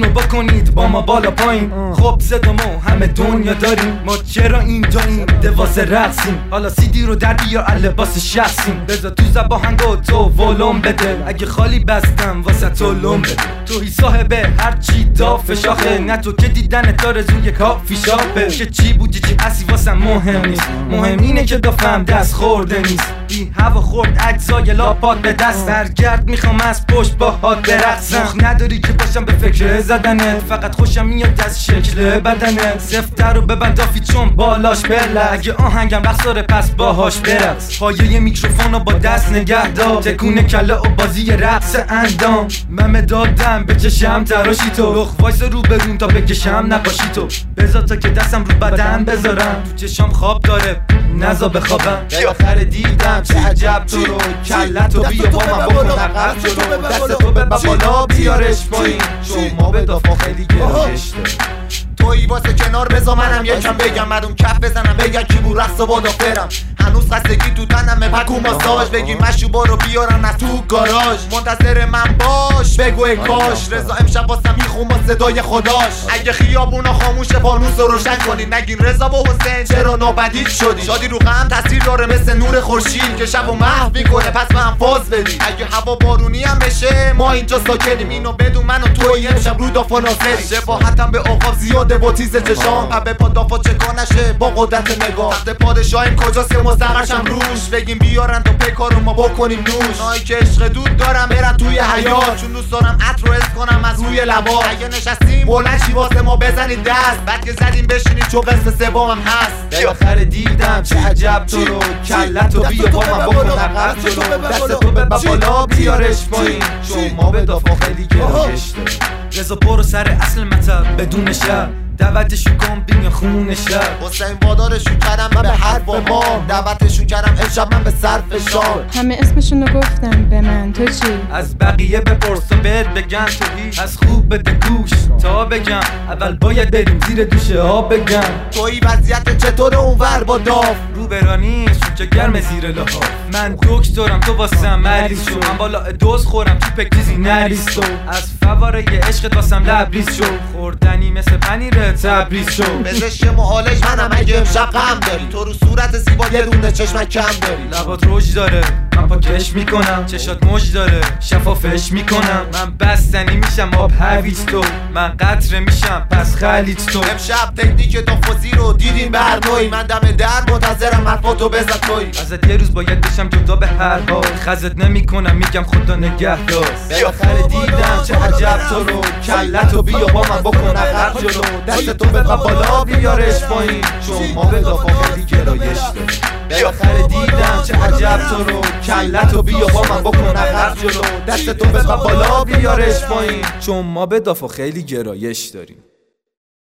کارتونو بکنید با ما بالا پایین. خب صدامو همه دنیا داریم، ما چرا این جاییم دواسه رقصیم. حالا سیدی رو در بیار لباس شخصیم، بذار تو زباهنگو تو ولوم بده. اگه خالی بستم واسه تو لوم بده. توی صاحب هر چی داف شاخه، نه تو که دیدن داره روی کافی شاپه. که چی بودی چی اصی واسه مهم نیست، مهم اینه که دافم دست خورده نیست. بی هوا خورد اجزای لاپات به دست، برگرد میخوام از پشت باهات برقصم. نداری که باشم به فکر زدنت، فقط خوشم میاد از شکل بدنت. سفتر رو ببند دافی چون بالاش بلد، اگه آهنگم رقصاره پس باهاش برقص. پایه میکروفونو با دست نگه دار، تکونه کله و بازی رقص اندام. من دادم به چشم تراشی تو، لخ وایس رو برون تا بکشم نباشی تو. بذار تا که دستم رو بدن بذارم، تو چشام خواب داره نزا بخوابم. بالاخره دیدم چه عجب تو رو، کلتو بیا با من بکن عقب جلو. دست تو ببر بالا بیارش پایین، چون ما به دافا خیلی گرایش داریم. تویی واسه کنار بذار منم یکم بگم، مردم کف بزنم بگن کی بود رقص و بادافرم. هنوز خستگی تو تنمه پکو ماساژ، بگی مشروبا رو بیارن از تو گاراژ. منتظر من باش بگو ای کاش، رضا امشب واسه میخون با صدای خداش. اگه خیابونا خاموشه فانوس رو روشن کنین، نگین رضا و حسین چرا نابدید شدی. شادی رو غم تاثیر داره مثل نور خورشید، که شبو محو میکنه پس به هم فاز بدی. اگه هوا بارونی هم بشه ما اینجا ساکنیم، اینو بدون من و توی امشب رو دافا ناصری. شباهتم به آقا زیاده با تیز چشام، پبه پا دافا چکا نشه با قدرت نگاه. تخت پادشاهیم کجاست که مستقرشم روش، بگیم بیارن تا پیکارو ما بکنیم نوش. نایی که عشق دود دارم برن توی حیات، چون دوست دارم عطر رو حس کنم از روی لبات. اگه نشستیم بلند شی واسه ما بزنید دست، بعد که زدیم بشینید چون قسم سومم هست. بالاخره دیدم چه عجب تو رو، کلتو بیا با من بکن عقب جلو. دست تو ببر بالا بیارش پایین، چون ما به دافا خیلی گرایش داریم. رضا برو سر اصل مطلب بدون شب، دعوتشون کن بین خون شب. حسین وادارشون کردم من به حرف و ما، دعوتشون کردم امشب من به صرف شام. همه اسمشونو گفتن به من، تو چی؟ از بقیه بپرس و بهت بگن تو هیچ. از خوب بده گوش تا بگم، اول باید بریم زیر دوشه ها بگم. توی وضعیت چطور اونور با داف؟ رو برانیست چون گرم زیر لحاف. من دکترم تو واسم مریض شو، من بالا دوز خورم تو پکتیزی نریز تو. از فواره یه عشقت واسم لبریز شو، خوردنی مثل پنیر تبریز شو. بزش معالج منم اگه امشب غم داری، تو رو صورت زیبا یه دونه چشمک کم داری. لبات روش داره من پاکش میکنم، چشات موج داره شفافش میکنم. من بستنی میشم آب هویج تو، من قطره میشم پس خلیج تو. امشب تکنیک دافوزی رو دیدیم بر نوعی، من دم در منتظرم حرفاتو بزن توی. ازت یه روز باید بشم جدا به هر حال، خزت نمیکنم میگم خدا نگهدار. بالاخره دیدم چه عجب تو رو، کلتو بیا با من بکن عقب جلو. دست تو ببر بالا بیارش پایین، چون ما به دافا خیلی گرایش داریم. بالاخره دیدم چه عجب تو رو، کلتو بیا با من بکن عقب جلو. دست تو ببر بالا بیارش پایین، چون ما به دافا خیلی گرایش داریم.